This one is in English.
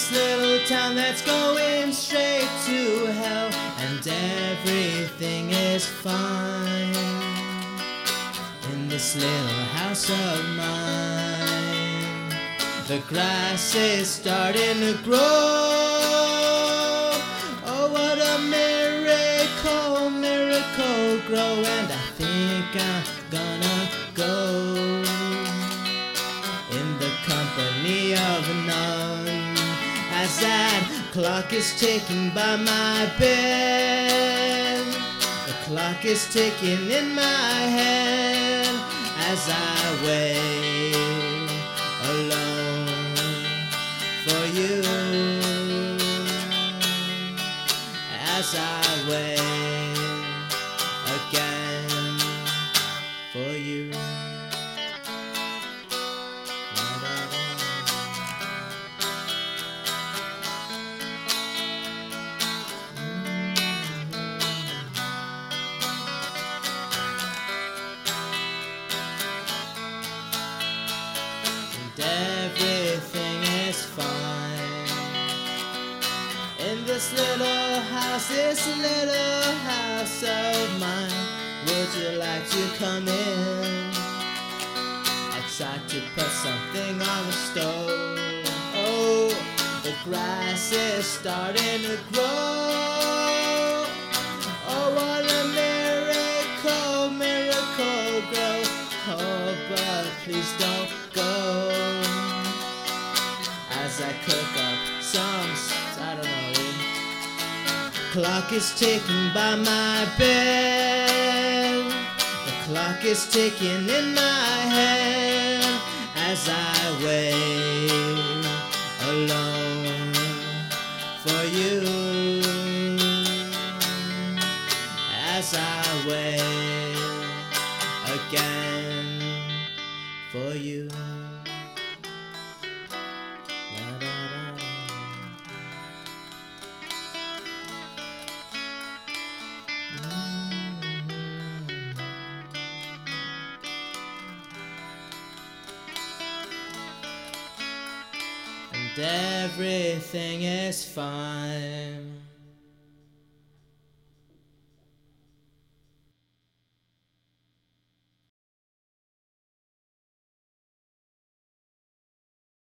this little town that's going straight to hell, and everything is fine in this little house of mine. The grass is starting to grow. Oh, what a miracle, miracle grow. And I think I'm gonna go in the company of none, as that clock is ticking by my bed. The clock is ticking in my head as I wait alone for you, as I wait again for you. Everything is fine in this little house of mine. Would you like to come in? I tried to put something on the stove. Oh, the grass is starting to grow. Oh, what a miracle, miracle grow. Oh, but please don't go, as I cook up some, I don't know. Clock is ticking by my bed. The clock is ticking in my head as I wait alone for you, as I wait again for you. And everything is fine